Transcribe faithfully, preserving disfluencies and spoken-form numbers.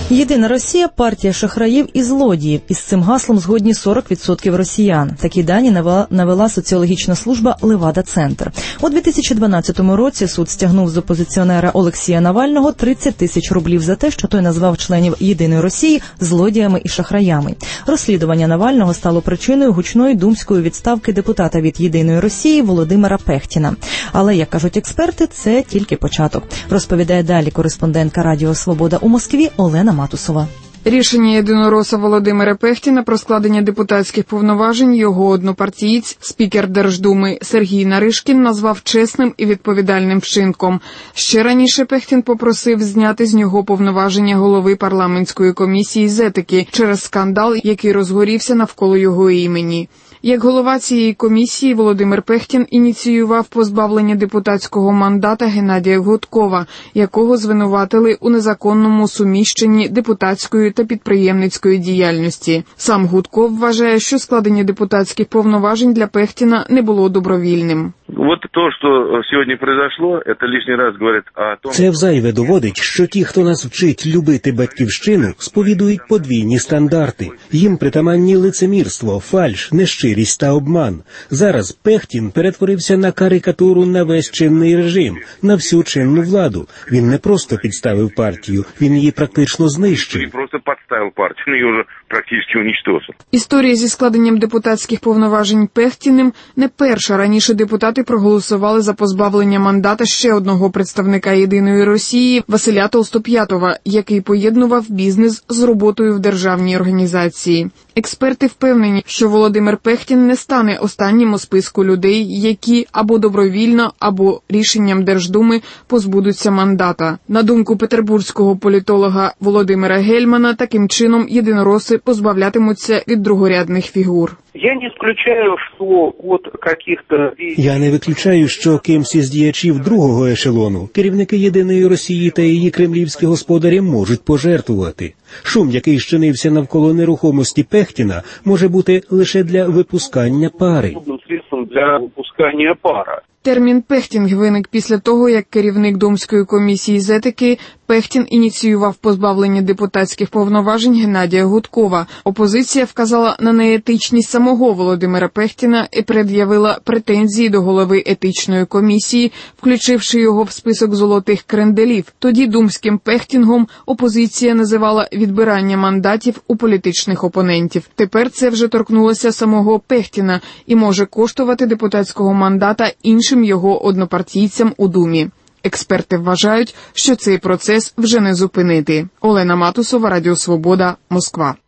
Єдина Росія – партія шахраїв і злодіїв. Із цим гаслом згодні сорок відсотків росіян. Такі дані навела, навела соціологічна служба «Левада-Центр». У дві тисячі дванадцятому році суд стягнув з опозиціонера Олексія Навального тридцять тисяч рублів за те, що той назвав членів «Єдиної Росії» злодіями і шахраями. Розслідування Навального стало причиною гучної думської відставки депутата від «Єдиної Росії» Володимира Пехтіна. Але, як кажуть експерти, це тільки початок. Розповідає далі кореспондентка Радіо Свобода у Москві Олена Матусова. Рішення єдинороса Володимира Пехтіна про складення депутатських повноважень його однопартієць, спікер Держдуми Сергій Наришкін, назвав чесним і відповідальним вчинком. Ще раніше Пехтін попросив зняти з нього повноваження голови парламентської комісії з етики через скандал, який розгорівся навколо його імені. Як голова цієї комісії, Володимир Пехтін ініціював позбавлення депутатського мандата Геннадія Гудкова, якого звинуватили у незаконному суміщенні депутатської та підприємницької діяльності. Сам Гудков вважає, що складення депутатських повноважень для Пехтіна не було добровільним. Вот то, що сьогодні произошло, це лишній раз говорить о том... Це взайве доводить, що ті, хто нас вчить любити батьківщину, сповідують подвійні стандарти. Їм притаманні лицемірство, фальш, нещирість та обман. Зараз Пехтін перетворився на карикатуру на весь чинний режим, на всю чинну владу. Він не просто підставив партію, він її практично знищив. Він просто підставив партію, він її вже практично уничтожив. Історія зі складенням депутатських повноважень Пехтіним не перша. Раніше депутати проголосували за позбавлення мандата ще одного представника «Єдиної Росії» Василя Толстоп'ятова, який поєднував бізнес з роботою в державній організації. Експерти впевнені, що Володимир Пехтін не стане останнім у списку людей, які або добровільно, або рішенням Держдуми позбудуться мандата. На думку петербурзького політолога Володимира Гельмана, таким чином єдинороси позбавлятимуться від другорядних фігур. Я не исключаю, що от каких-то... Я не виключаю, що кимсь із діячів другого ешелону керівники «Єдиної Росії» та її кремлівські господарі можуть пожертвувати. Шум, який щинився навколо нерухомості Пехтіна, може бути лише для випускання пари. Для випускання пара. Термін «пехтінг» виник після того, як керівник Думської комісії з етики Пехтін ініціював позбавлення депутатських повноважень Геннадія Гудкова. Опозиція вказала на неетичність самого Володимира Пехтіна і пред'явила претензії до голови етичної комісії, включивши його в список золотих кренделів. Тоді думським пехтінгом опозиція називала відбирання мандатів у політичних опонентів. Тепер це вже торкнулося самого Пехтіна і може коштувати депутатського мандата іншим його однопартійцям у Думі. Експерти вважають, що цей процес вже не зупинити. Олена Матусова, Радіо Свобода, Москва.